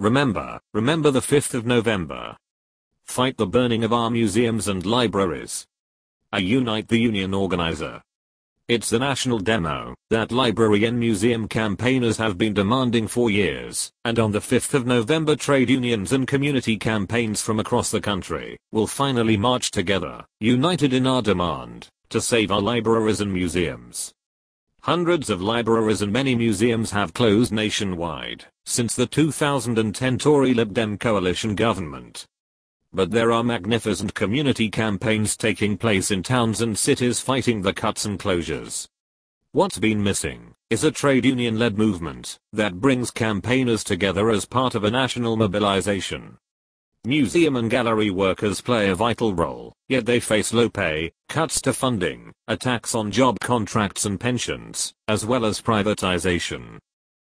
Remember the 5th of November. Fight the burning of our museums and libraries. A Unite the Union organizer. It's the national demo that library and museum campaigners have been demanding for years, and on the 5th of November trade unions and community campaigns from across the country will finally march together, united in our demand to save our libraries and museums. Hundreds of libraries and many museums have closed nationwide since the 2010 Tory Lib Dem coalition government. But there are magnificent community campaigns taking place in towns and cities fighting the cuts and closures. What's been missing is a trade union-led movement that brings campaigners together as part of a national mobilization. Museum and gallery workers play a vital role, yet they face low pay, cuts to funding, attacks on job contracts and pensions, as well as privatization.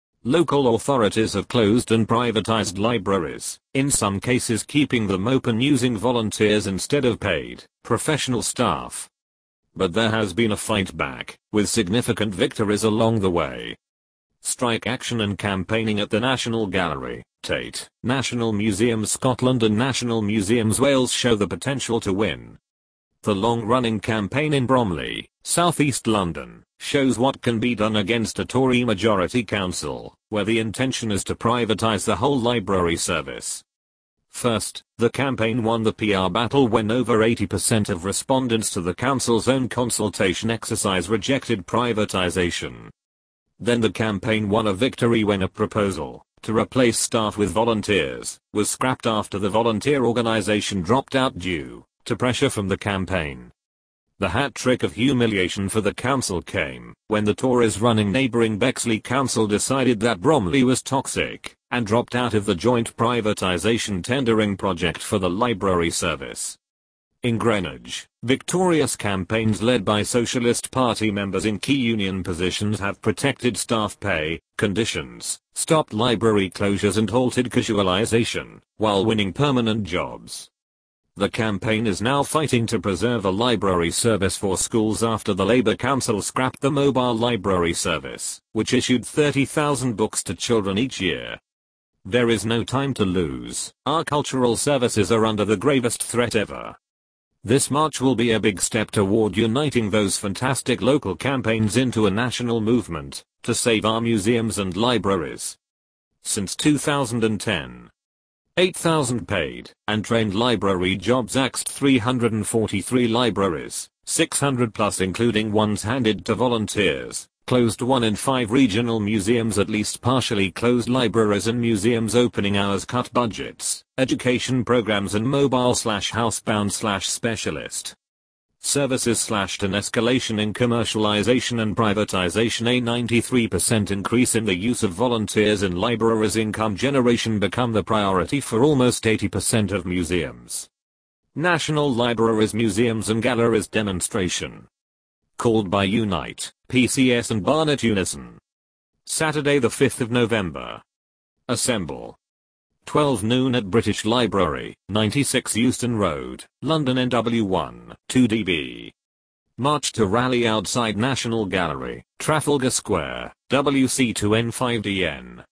Local authorities have closed and privatized libraries, in some cases keeping them open using volunteers instead of paid, professional staff. But there has been a fight back, with significant victories along the way. Strike action and campaigning at the National Gallery, Tate, National Museums Scotland and National Museums Wales show the potential to win. The long-running campaign in Bromley, southeast London, shows what can be done against a Tory majority council, where the intention is to privatise the whole library service. First, the campaign won the PR battle when over 80% of respondents to the council's own consultation exercise rejected privatisation. Then the campaign won a victory when a proposal to replace staff with volunteers was scrapped after the volunteer organisation dropped out due to pressure from the campaign. The hat trick of humiliation for the council came when the Tories running neighbouring Bexley Council decided that Bromley was toxic and dropped out of the joint privatisation tendering project for the library service. In Greenwich, victorious campaigns led by Socialist Party members in key union positions have protected staff pay, conditions, stopped library closures and halted casualisation, while winning permanent jobs. The campaign is now fighting to preserve a library service for schools after the Labour Council scrapped the mobile library service, which issued 30,000 books to children each year. There is no time to lose. Our cultural services are under the gravest threat ever. This march will be a big step toward uniting those fantastic local campaigns into a national movement to save our museums and libraries. Since 2010, 8,000 paid and trained library jobs axed 343 libraries, 600 plus including ones handed to volunteers, closed 1 in 5 regional museums, at least partially closed libraries and museums opening hours, cut budgets, education programs and mobile/housebound/specialist services slashed, an escalation in commercialization and privatization, a 93% increase in the use of volunteers in libraries, income generation become the priority for almost 80% of museums. National Libraries, Museums and Galleries demonstration. Called by Unite, PCS and Barnet Unison. Saturday the 5th of November. Assemble. 12 noon at British Library, 96 Euston Road, London NW1, 2DB. March to rally outside National Gallery, Trafalgar Square, WC2N5DN.